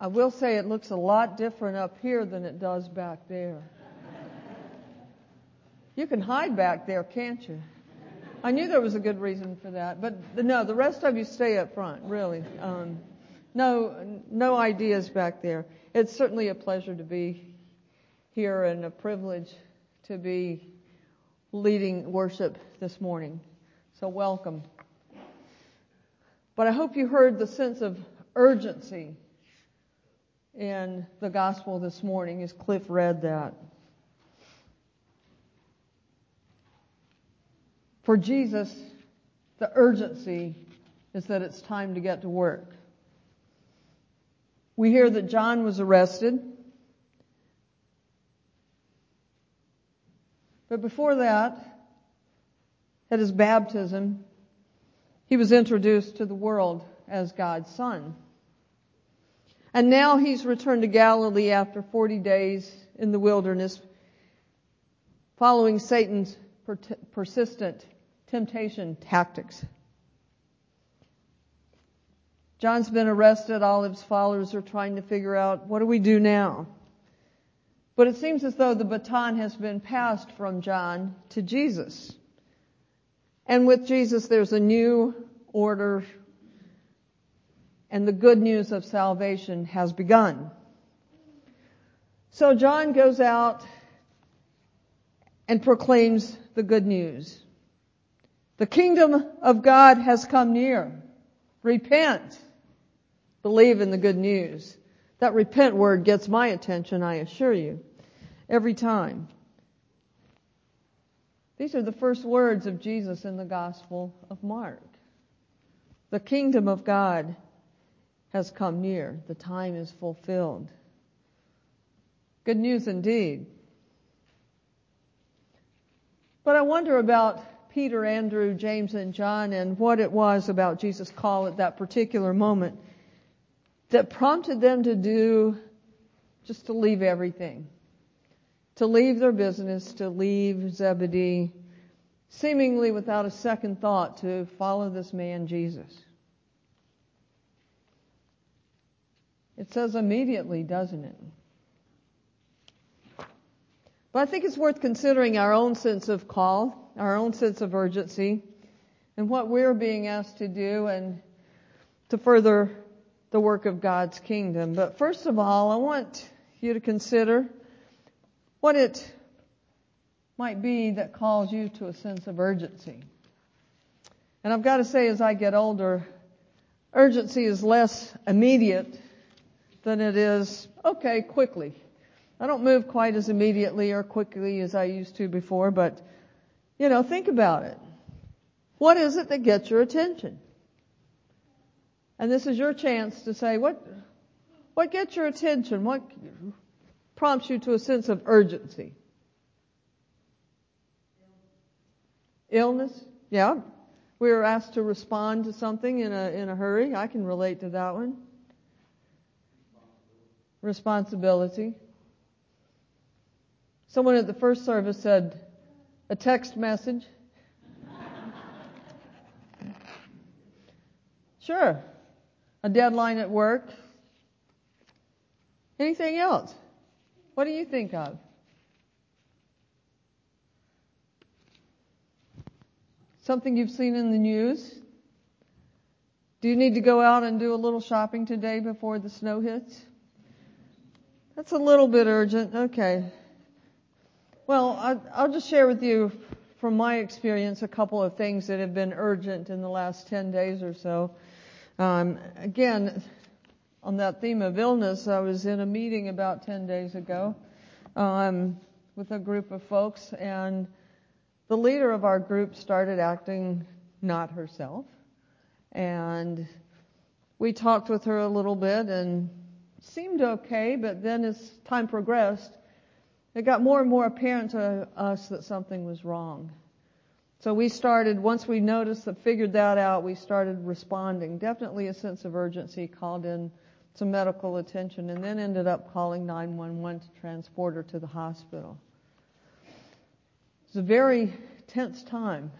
I will say it looks a lot different up here than it does back there. You can hide back there, can't you? I knew there was a good reason for that, but no, the rest of you stay up front, really. No ideas back there. It's certainly a pleasure to be here and a privilege to be leading worship this morning. So welcome. But I hope you heard the sense of urgency in the gospel this morning as Cliff read that. For Jesus, the urgency is that it's time to get to work. We hear that John was arrested. But before that, at his baptism, he was introduced to the world as God's Son. And now he's returned to Galilee after 40 days in the wilderness, following Satan's persistent temptation tactics. John's been arrested. All of his followers are trying to figure out, what do we do now? But it seems as though the baton has been passed from John to Jesus. And with Jesus, there's a new order, and the good news of salvation has begun. So John goes out and proclaims the good news. The kingdom of God has come near. Repent. Believe in the good news. That repent word gets my attention, I assure you, every time. These are the first words of Jesus in the Gospel of Mark. The kingdom of God has come near. The time is fulfilled. Good news indeed. But I wonder about Peter, Andrew, James, and John and what it was about Jesus' call at that particular moment that prompted them to do, just to leave everything. To leave their business, to leave Zebedee, seemingly without a second thought to follow this man Jesus. It says immediately, doesn't it? But I think it's worth considering our own sense of call, our own sense of urgency, and what we're being asked to do and to further the work of God's kingdom. But first of all, I want you to consider what it might be that calls you to a sense of urgency. And I've got to say, as I get older, urgency is less immediate than it is, okay, quickly. I don't move quite as immediately or quickly as I used to before, but, think about it. What is it that gets your attention? And this is your chance to say, what gets your attention? What prompts you to a sense of urgency? Illness? Yeah. We were asked to respond to something in a hurry. I can relate to that one. Responsibility. Someone at the first service said, a text message. Sure. A deadline at work. Anything else? What do you think of? Something you've seen in the news? Do you need to go out and do a little shopping today before the snow hits? That's a little bit urgent. Okay. Well, I'll just share with you from my experience a couple of things that have been urgent in the last 10 days or so. Again, on that theme of illness, I was in a meeting about 10 days ago with a group of folks, and the leader of our group started acting not herself. And we talked with her a little bit and seemed okay, but then as time progressed, it got more and more apparent to us that something was wrong. So we started, once we noticed that, figured that out, we started responding. Definitely a sense of urgency called in some medical attention, and then ended up calling 911 to transport her to the hospital. It was a very tense time.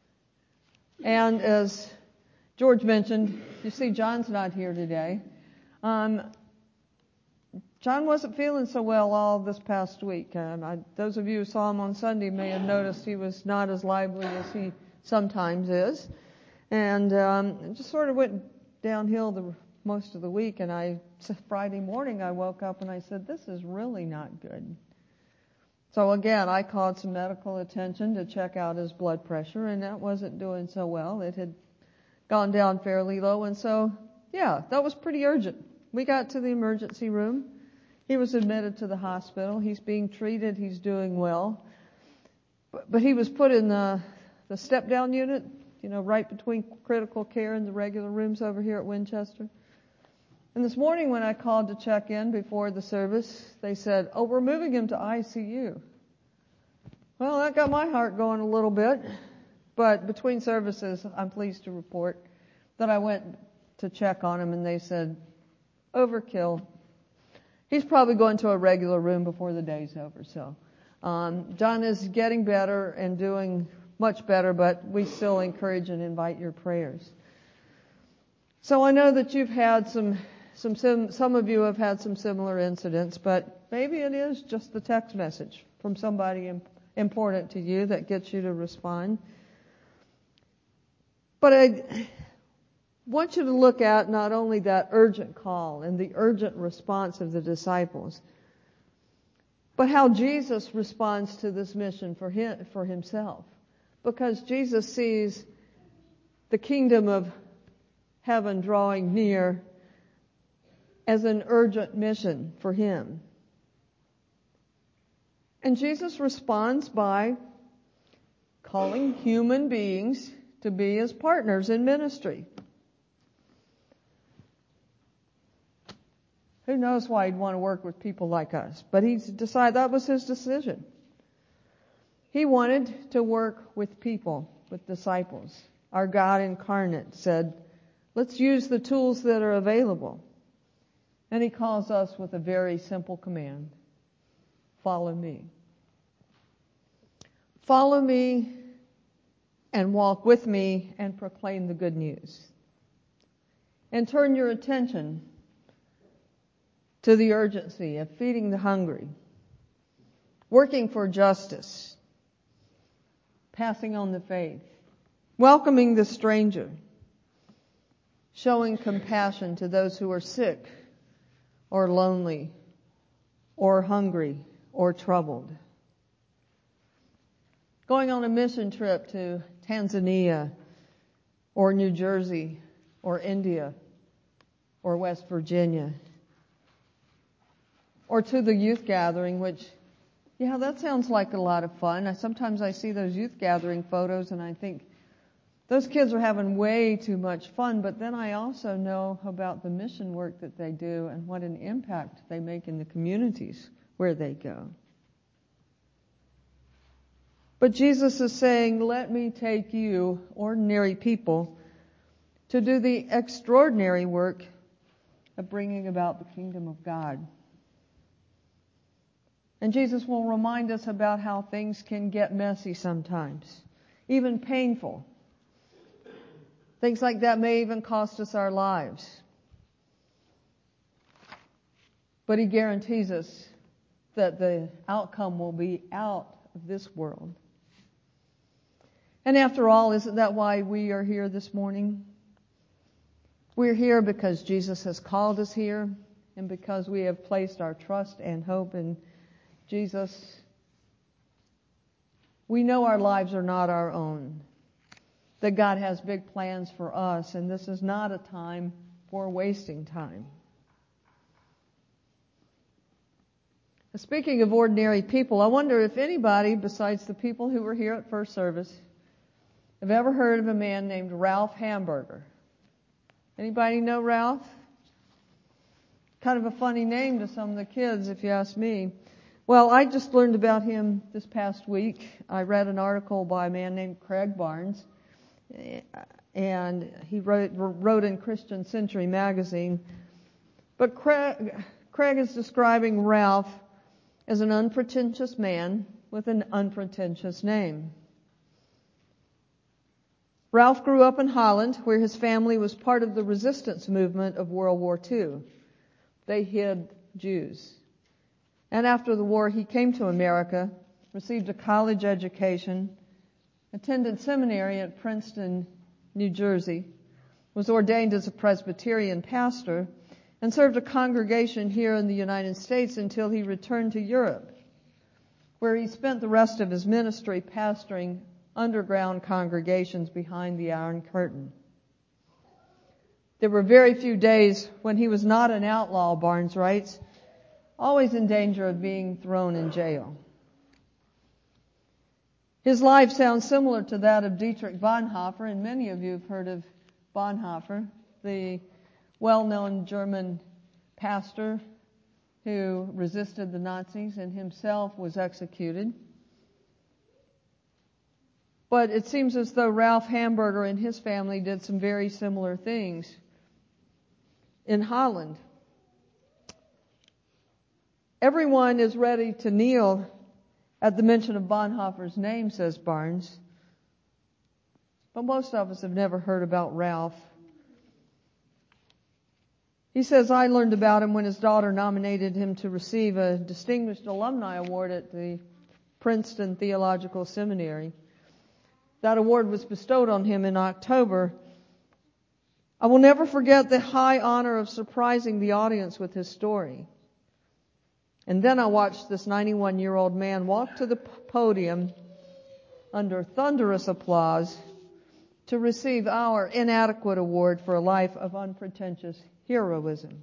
And as George mentioned, you see John's not here today. John wasn't feeling so well all this past week. Those of you who saw him on Sunday may have noticed he was not as lively as he sometimes is. And it just sort of went downhill most of the week. And Friday morning I woke up and I said, this is really not good. So again, I called some medical attention to check out his blood pressure, and that wasn't doing so well. It had gone down fairly low. And so, yeah, that was pretty urgent. We got to the emergency room. He was admitted to the hospital. He's being treated. He's doing well. But he was put in the step-down unit, right between critical care and the regular rooms over here at Winchester. And this morning when I called to check in before the service, they said, oh, we're moving him to ICU. Well, that got my heart going a little bit. But between services, I'm pleased to report that I went to check on him and they said, overkill. He's probably going to a regular room before the day's over. So John is getting better and doing much better, but we still encourage and invite your prayers. So I know that you've had some of you have had some similar incidents, but maybe it is just the text message from somebody important to you that gets you to respond. But I want you to look at not only that urgent call and the urgent response of the disciples, but how Jesus responds to this mission for himself. Because Jesus sees the kingdom of heaven drawing near as an urgent mission for him. And Jesus responds by calling human beings to be his partners in ministry. Who knows why he'd want to work with people like us? But he's decided that was his decision. He wanted to work with people, with disciples. Our God incarnate said, let's use the tools that are available. And he calls us with a very simple command. Follow me. Follow me and walk with me and proclaim the good news. And turn your attention to the urgency of feeding the hungry, working for justice, passing on the faith, welcoming the stranger, showing compassion to those who are sick or lonely or hungry or troubled. Going on a mission trip to Tanzania or New Jersey or India or West Virginia. Or to the youth gathering, which, that sounds like a lot of fun. Sometimes I see those youth gathering photos and I think those kids are having way too much fun, but then I also know about the mission work that they do and what an impact they make in the communities where they go. But Jesus is saying, let me take you, ordinary people, to do the extraordinary work of bringing about the kingdom of God. And Jesus will remind us about how things can get messy sometimes, even painful. Things like that may even cost us our lives. But he guarantees us that the outcome will be out of this world. And after all, isn't that why we are here this morning? We're here because Jesus has called us here and because we have placed our trust and hope in Jesus. We know our lives are not our own, that God has big plans for us, and this is not a time for wasting time. Speaking of ordinary people, I wonder if anybody besides the people who were here at first service have ever heard of a man named Ralph Hamburger. Anybody know Ralph? Kind of a funny name to some of the kids, if you ask me. Well, I just learned about him this past week. I read an article by a man named Craig Barnes, and he wrote in Christian Century magazine. But Craig is describing Ralph as an unpretentious man with an unpretentious name. Ralph grew up in Holland, where his family was part of the resistance movement of World War II. they hid Jews. And after the war, he came to America, received a college education, attended seminary at Princeton, New Jersey, was ordained as a Presbyterian pastor, and served a congregation here in the United States until he returned to Europe, where he spent the rest of his ministry pastoring underground congregations behind the Iron Curtain. There were very few days when he was not an outlaw, Barnes writes, always in danger of being thrown in jail. His life sounds similar to that of Dietrich Bonhoeffer, and many of you have heard of Bonhoeffer, the well-known German pastor who resisted the Nazis and himself was executed. But it seems as though Ralph Hamburger and his family did some very similar things in Holland. Everyone is ready to kneel at the mention of Bonhoeffer's name, says Barnes. But most of us have never heard about Ralph. He says, I learned about him when his daughter nominated him to receive a Distinguished Alumni Award at the Princeton Theological Seminary. That award was bestowed on him in October. I will never forget the high honor of surprising the audience with his story. And then I watched this 91-year-old man walk to the podium under thunderous applause to receive our inadequate award for a life of unpretentious heroism.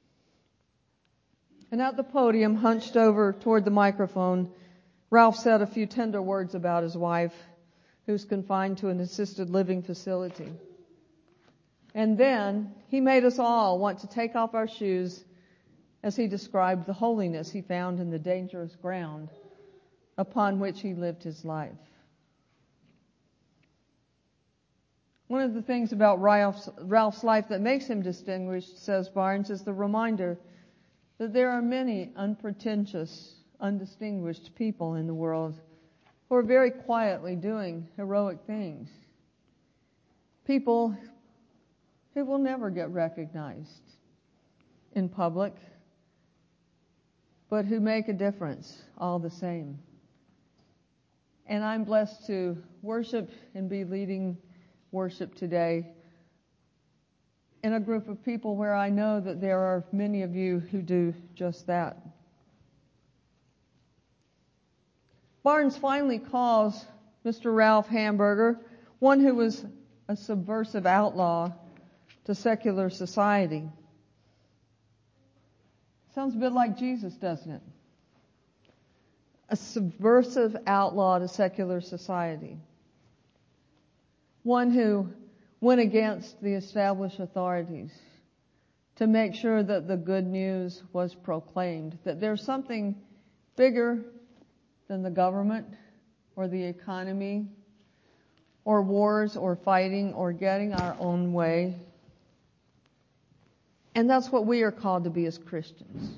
And at the podium, hunched over toward the microphone, Ralph said a few tender words about his wife, who's confined to an assisted living facility. And then he made us all want to take off our shoes as he described the holiness he found in the dangerous ground upon which he lived his life. One of the things about Ralph's life that makes him distinguished, says Barnes, is the reminder that there are many unpretentious, undistinguished people in the world who are very quietly doing heroic things. People who will never get recognized in public, but who make a difference all the same. And I'm blessed to worship and be leading worship today in a group of people where I know that there are many of you who do just that. Barnes finally calls Mr. Ralph Hamburger one who was a subversive outlaw to secular society. Sounds a bit like Jesus, doesn't it? A subversive outlaw to secular society. One who went against the established authorities to make sure that the good news was proclaimed, that there's something bigger than the government or the economy or wars or fighting or getting our own way. And that's what we are called to be as Christians.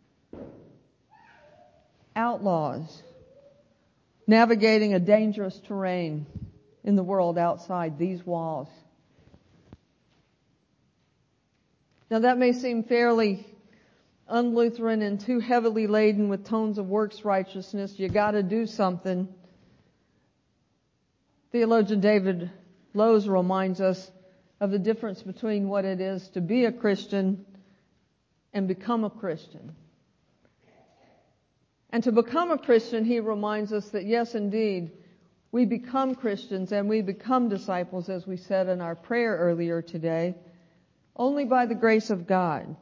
Outlaws, navigating a dangerous terrain in the world outside these walls. Now that may seem fairly un-Lutheran and too heavily laden with tones of works righteousness. You got to do something. Theologian David Lowes reminds us of the difference between what it is to be a Christian and become a Christian. And to become a Christian, he reminds us that yes, indeed, we become Christians and we become disciples, as we said in our prayer earlier today, only by the grace of God.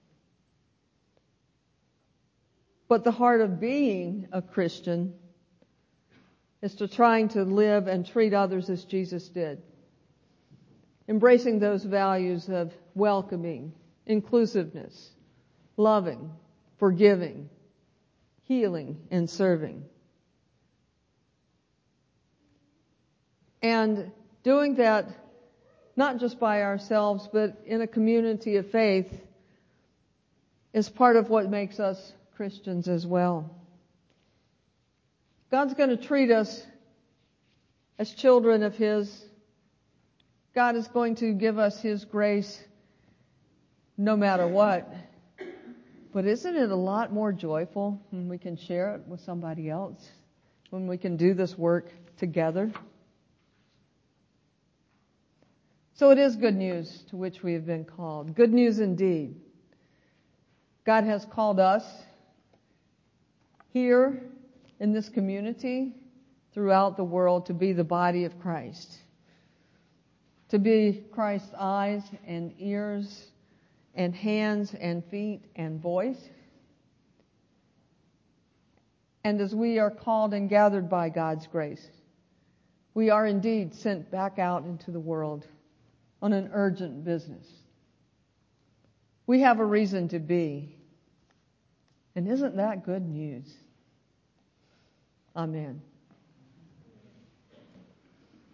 But the heart of being a Christian is to trying to live and treat others as Jesus did. Embracing those values of welcoming, inclusiveness, loving, forgiving, healing, and serving. And doing that not just by ourselves, but in a community of faith is part of what makes us Christians as well. God's going to treat us as children of His. God is going to give us His grace no matter what. But isn't it a lot more joyful when we can share it with somebody else? When we can do this work together? So it is good news to which we have been called. Good news indeed. God has called us here in this community, throughout the world, to be the body of Christ. To be Christ's eyes and ears and hands and feet and voice. And as we are called and gathered by God's grace, we are indeed sent back out into the world on an urgent business. We have a reason to be. And isn't that good news? Amen.